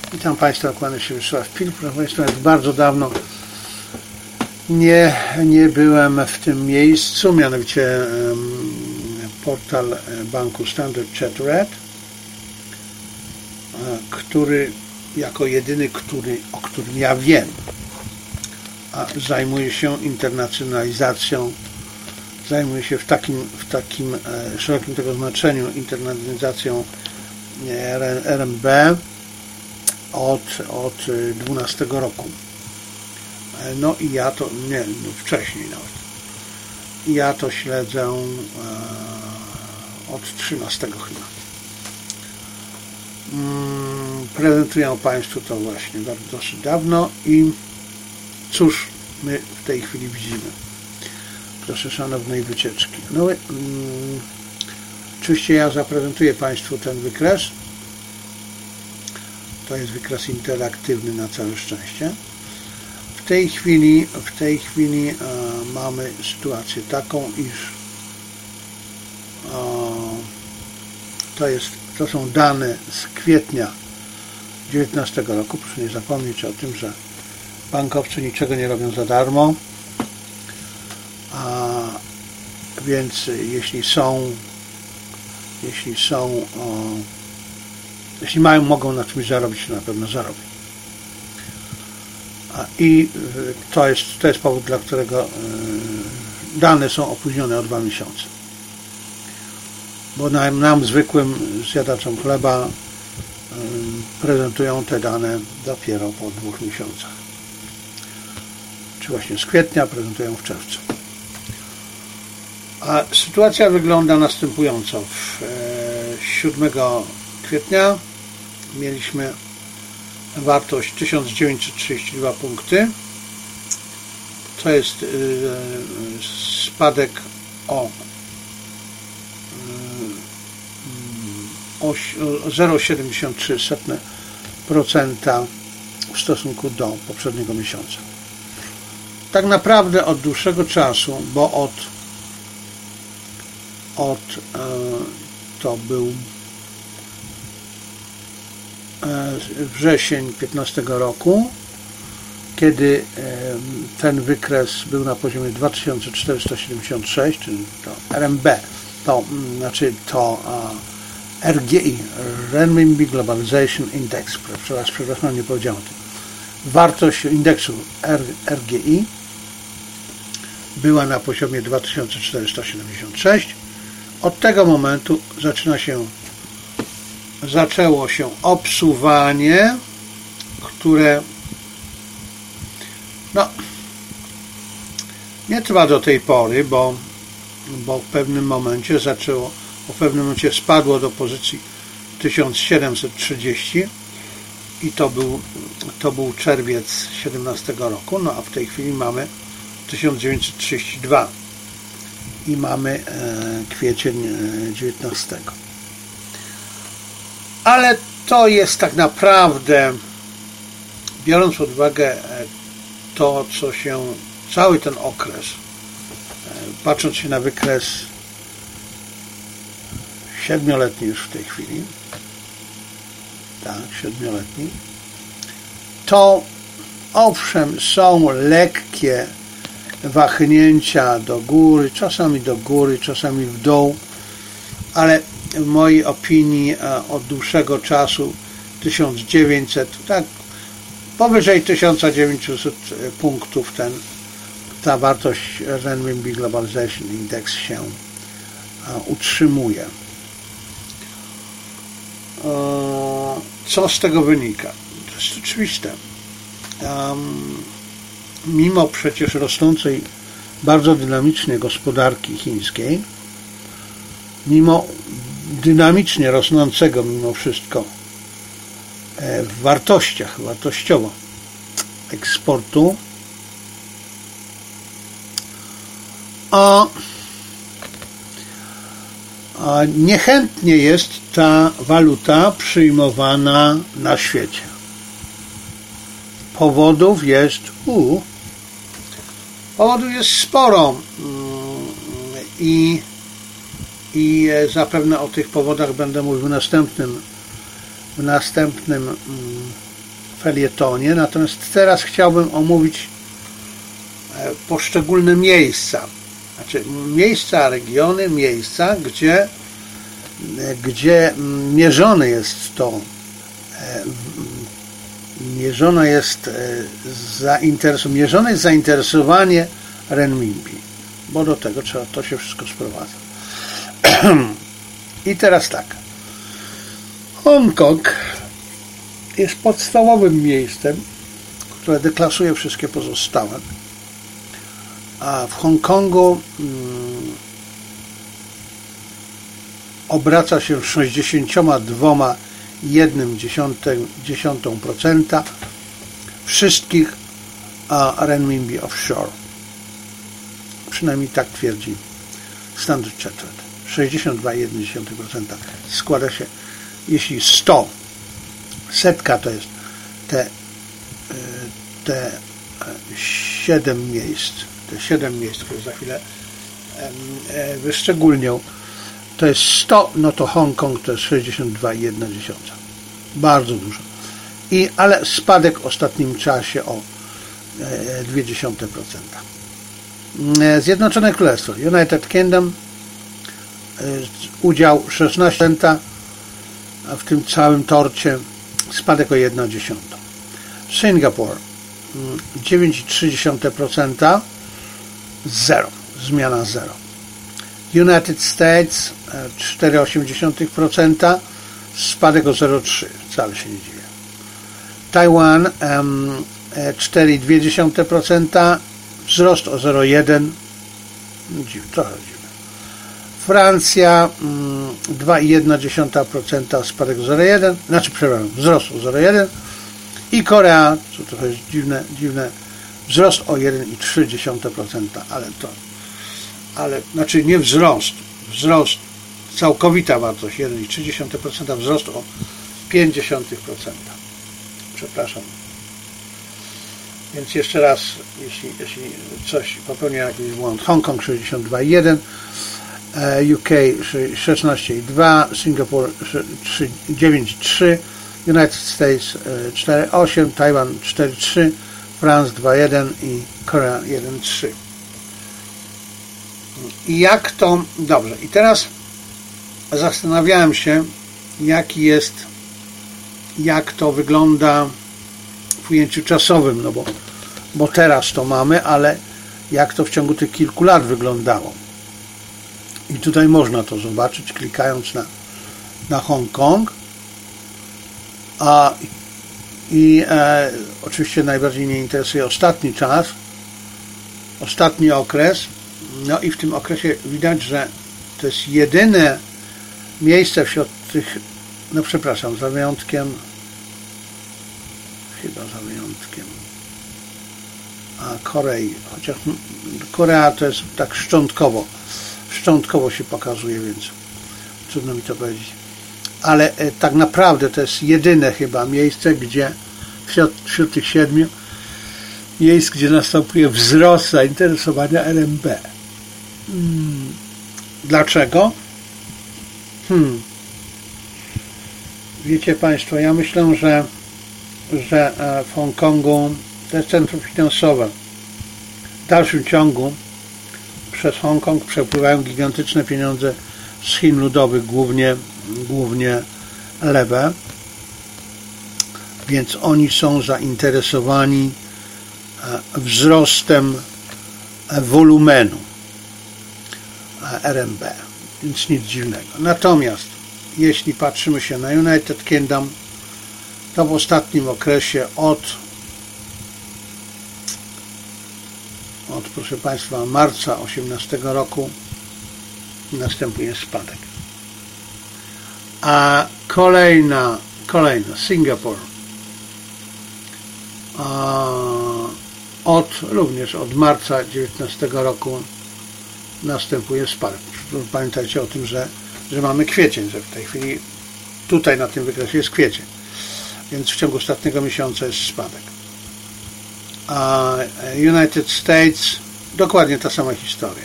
Witam Państwa, kłaniam się Wiesław Pilk. Proszę Państwa, już bardzo dawno nie byłem w tym miejscu, mianowicie portal banku Standard Chartered, który jako jedyny, o którym ja wiem, zajmuje się internacjonalizacją, zajmuje się w takim szerokim tego znaczeniu internacjonalizacją RMB od 12 roku. No i ja to, wcześniej nawet. Ja to śledzę od 13 chyba. Prezentuję Państwu to właśnie dosyć dawno i cóż my w tej chwili widzimy? Proszę szanownej wycieczki. No, oczywiście ja zaprezentuję Państwu ten wykres. To jest wykres interaktywny na całe szczęście. W tej chwili mamy sytuację taką, iż to są dane z kwietnia 2019 roku. Proszę nie zapomnieć o tym, że bankowcy niczego nie robią za darmo. Więc jeśli mogą na czymś zarobić, to na pewno zarobią. I to jest powód, dla którego dane są opóźnione o 2 miesiące. Bo nam zwykłym zjadaczom chleba prezentują te dane dopiero po 2 miesiącach. Czy właśnie z kwietnia prezentują w czerwcu. A sytuacja wygląda następująco. 7 kwietnia mieliśmy wartość 1932 punkty. To jest spadek o 0,73% w stosunku do poprzedniego miesiąca. Tak naprawdę od dłuższego czasu, bo to był wrzesień 2015 roku, kiedy ten wykres był na poziomie 2476, czyli to RMB, to RGI, Renminbi Globalization Index, przepraszam, nie powiedziałem o tym. Wartość indeksu RGI była na poziomie 2476. Od tego momentu zaczęło się obsuwanie, które nie trwa do tej pory, bo w pewnym momencie spadło do pozycji 1730 i to był czerwiec 17 roku, no a w tej chwili mamy 1932 i mamy kwiecień 19. Ale to jest tak naprawdę, biorąc pod uwagę to, co się, cały ten okres, patrząc się na wykres 7-letni już w tej chwili, tak, 7-letni, to owszem, są lekkie wahnięcia do góry, czasami w dół, ale w mojej opinii od dłuższego czasu 1900, tak, powyżej 1900 punktów ta wartość Renminbi Globalization Index się utrzymuje. Co z tego wynika? To jest oczywiste. Mimo przecież rosnącej bardzo dynamicznie gospodarki chińskiej, mimo dynamicznie rosnącego mimo wszystko w wartościowo eksportu, niechętnie jest ta waluta przyjmowana na świecie. Powodów jest sporo i zapewne o tych powodach będę mówił w następnym felietonie, natomiast teraz chciałbym omówić poszczególne miejsca, znaczy miejsca, regiony, miejsca, gdzie mierzone jest zainteresowanie renminbi, bo do tego to się wszystko sprowadza. I teraz tak. Hongkong jest podstawowym miejscem, które deklasuje wszystkie pozostałe. A w Hongkongu obraca się 62,1% wszystkich renminbi offshore. Przynajmniej tak twierdzi Standard Chartered. 62,1% składa się, jeśli 100, setka to jest te 7 miejsc, które za chwilę wyszczególnię, to jest 100, no to Hongkong to jest 62,1. Bardzo dużo. Ale spadek w ostatnim czasie o 0,2%. Zjednoczone Królestwo, United Kingdom, udział 16%, a w tym całym torcie spadek o 1,1%. Singapur 9,3%, 0, zmiana 0. United States 4,8%, spadek o 0,3%, wcale się nie dziwię. Taiwan 4,2%, wzrost o 0,1%, trochę dziwne. Francja 2,1%, spadek o 0,1%, wzrost o 0,1%. I Korea, co trochę jest dziwne, wzrost o 1,3%, ale znaczy nie wzrost, całkowita wartość 1,3%, wzrost o 0,5%. Przepraszam. Więc jeszcze raz, jeśli coś popełnię jakiś błąd. Hongkong 62,1%, UK 16,2%, Singapur 9,3%, United States 4,8%, Taiwan 4,3%, France 2,1% i Korea 1,3%. I jak to... Dobrze, i teraz zastanawiałem się, jak to wygląda w ujęciu czasowym, no bo teraz to mamy, ale jak to w ciągu tych kilku lat wyglądało. I tutaj można to zobaczyć, klikając na Hongkong. Oczywiście najbardziej mnie interesuje ostatni czas, ostatni okres. No i w tym okresie widać, że to jest jedyne miejsce wśród tych, za wyjątkiem Korei, chociaż Korea to jest tak szczątkowo się pokazuje, więc trudno mi to powiedzieć. Ale tak naprawdę to jest jedyne chyba miejsce, gdzie wśród tych 7 miejsc, gdzie następuje wzrost zainteresowania RMB. Dlaczego? Wiecie Państwo, ja myślę, że w Hongkongu to jest centrum finansowe. W dalszym ciągu przez Hongkong przepływają gigantyczne pieniądze z Chin ludowych, głównie lewe, więc oni są zainteresowani wzrostem wolumenu RMB, więc nic dziwnego. Natomiast jeśli patrzymy się na United Kingdom, to w ostatnim okresie od proszę Państwa, marca 2018 roku następuje spadek. A kolejna Singapur również od marca 2019 roku następuje spadek. Pamiętajcie o tym, że mamy kwiecień, że w tej chwili tutaj na tym wykresie jest kwiecień, więc w ciągu ostatniego miesiąca jest spadek. A United States dokładnie ta sama historia.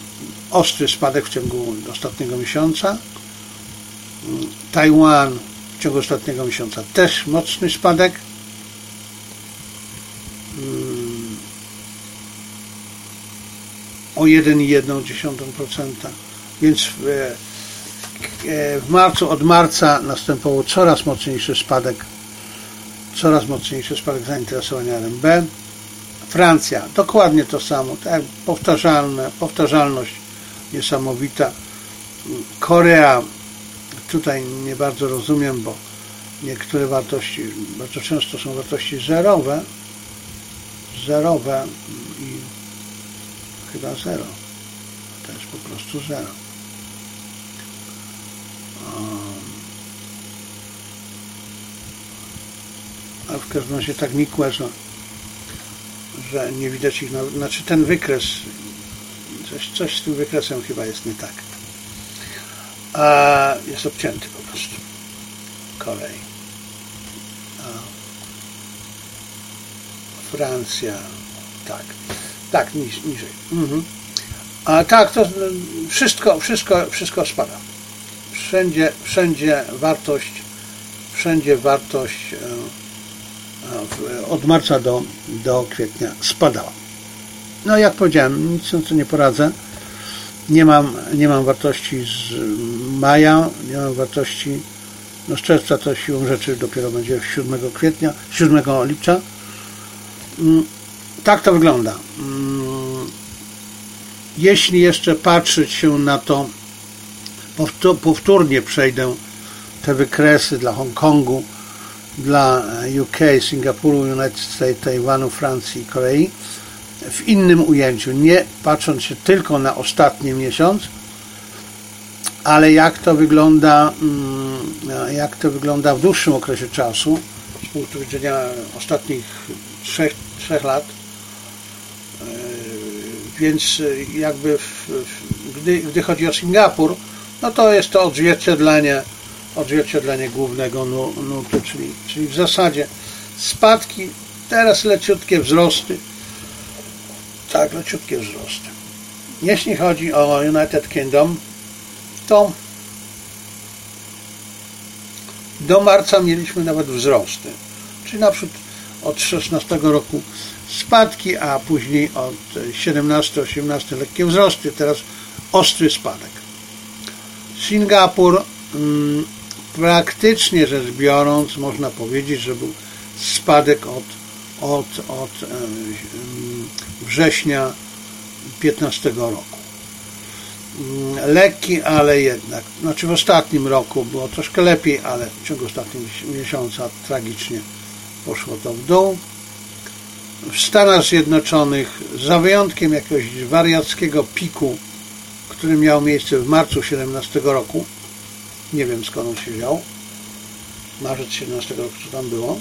Ostry spadek w ciągu ostatniego miesiąca. Tajwan ciągu ostatniego miesiąca też mocny spadek. O 1,1%. Więc w marcu, od marca następował coraz mocniejszy spadek zainteresowania RMB. Francja, dokładnie to samo, tak, powtarzalność niesamowita. Korea, tutaj nie bardzo rozumiem, bo niektóre wartości bardzo często są wartości zerowe i chyba zero. To jest po prostu zero. A w każdym razie tak nikłe, że nie widać ich, znaczy ten wykres, coś z tym wykresem chyba jest nie tak. Jest obcięty po prostu. Kolej. Francja, tak, niżej. A tak, to wszystko spada. Wszędzie wartość od marca do kwietnia spadała. No jak powiedziałem, nic na to nie poradzę. Nie mam wartości z maja, nie mam wartości z czerwca, to siłą rzeczy dopiero będzie 7 lipca. Tak to wygląda. Jeśli jeszcze patrzeć się na to, powtórnie przejdę te wykresy dla Hongkongu, dla UK, Singapuru, United States, Tajwanu, Francji i Korei w innym ujęciu, nie patrząc się tylko na ostatni miesiąc, ale jak to wygląda w dłuższym okresie czasu, z punktu widzenia ostatnich 3 lat. Więc jakby gdy chodzi o Singapur, no to jest to odzwierciedlenie głównego nurtu, czyli w zasadzie spadki, teraz leciutkie wzrosty. Tak, leciutkie wzrosty. Jeśli chodzi o United Kingdom, to do marca mieliśmy nawet wzrosty. Czyli na przykład od 16 roku spadki, a później od 17-18 lekkie wzrosty, teraz ostry spadek. Singapur, praktycznie rzecz biorąc, można powiedzieć, że był spadek od września 2015 roku. Lekki, ale jednak. Znaczy w ostatnim roku było troszkę lepiej, ale w ciągu ostatniego miesiąca tragicznie poszło to w dół. W Stanach Zjednoczonych, za wyjątkiem jakiegoś wariackiego piku, który miał miejsce w marcu 2017 roku, nie wiem skąd on się wziął, marzec 2017 roku, co tam było?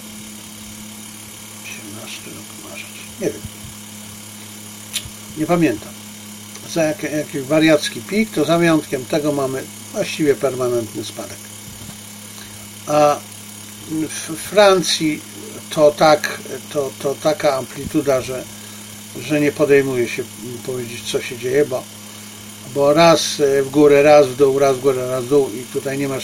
17 rok, marzec, nie wiem. Nie pamiętam. Za jakiś wariacki pik, to za wyjątkiem tego mamy właściwie permanentny spadek. A w Francji to taka amplituda, że nie podejmuje się powiedzieć, co się dzieje, bo raz w górę, raz w dół, raz w górę, raz w dół i tutaj nie ma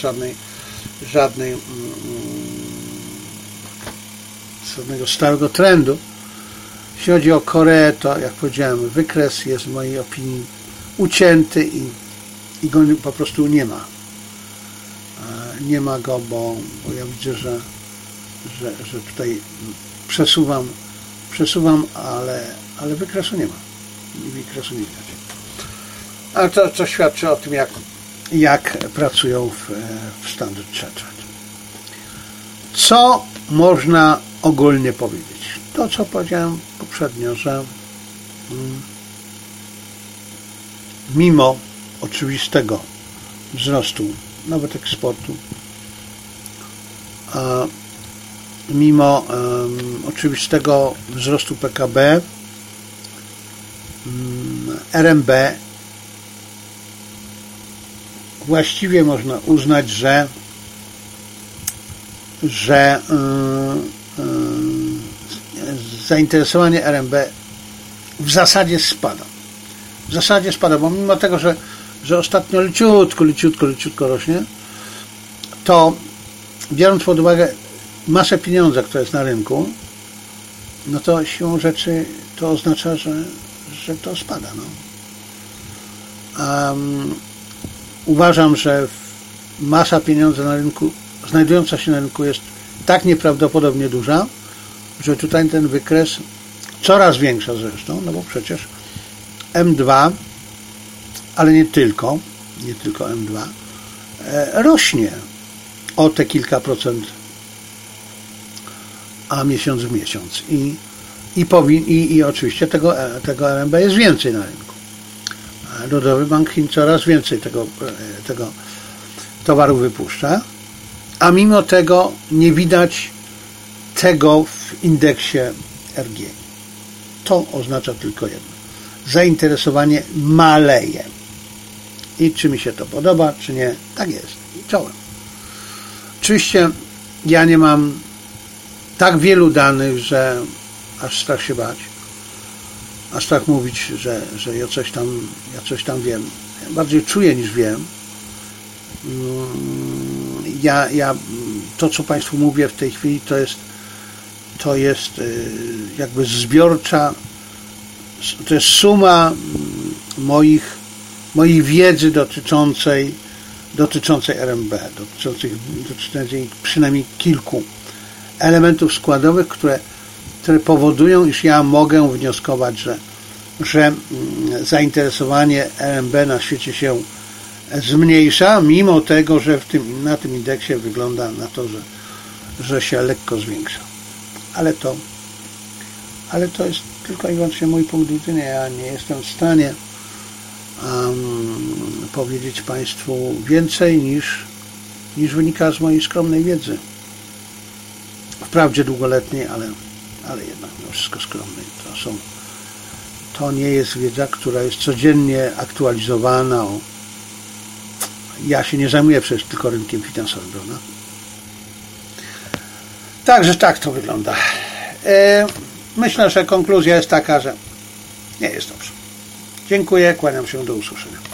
żadnego stałego trendu. Jeśli chodzi o Koreę, to jak powiedziałem, wykres jest w mojej opinii ucięty i go po prostu nie ma. Nie ma go, bo ja widzę, że tutaj przesuwam, ale wykresu nie ma. Wykresu nie widać. Ale to świadczy o tym, jak pracują w Standard Chartered. Co można ogólnie powiedzieć? To, co powiedziałem poprzednio, że mimo oczywistego wzrostu nawet eksportu, mimo oczywistego wzrostu PKB, RMB właściwie można uznać, że zainteresowanie RMB w zasadzie spada, bo mimo tego, że ostatnio leciutko rośnie, to biorąc pod uwagę masę pieniądza, która jest na rynku, no to siłą rzeczy to oznacza, że to spada. No. Uważam, że masa pieniądza na rynku, znajdująca się na rynku jest tak nieprawdopodobnie duża, że tutaj ten wykres, coraz większa zresztą, no bo przecież M2, ale nie tylko M2, rośnie o te kilka procent, a miesiąc w miesiąc. I oczywiście tego RMB jest więcej na rynku. Ludowy Bank Chin coraz więcej tego towaru wypuszcza, a mimo tego nie widać tego w indeksie RGI. To oznacza tylko jedno. Zainteresowanie maleje. I czy mi się to podoba, czy nie, tak jest. I czołem. Oczywiście ja nie mam tak wielu danych, że aż strach się bać. Aż strach mówić, że ja coś tam wiem. Ja bardziej czuję niż wiem. Ja to, co Państwu mówię w tej chwili, to jest jakby zbiorcza, to jest suma mojej wiedzy dotyczącej RMB, dotyczącej przynajmniej kilku elementów składowych, które powodują, iż ja mogę wnioskować, że zainteresowanie RMB na świecie się zmniejsza, mimo tego, że na tym indeksie wygląda na to, że się lekko zwiększa. Ale to jest tylko i wyłącznie mój punkt widzenia. Ja nie jestem w stanie powiedzieć Państwu więcej niż wynika z mojej skromnej wiedzy. Wprawdzie długoletniej, ale jednak mimo wszystko skromnej. To nie jest wiedza, która jest codziennie aktualizowana. Ja się nie zajmuję przecież tylko rynkiem finansowym, prawda? Także tak to wygląda. Myślę, że konkluzja jest taka, że nie jest dobrze. Dziękuję, kłaniam się, do usłyszenia.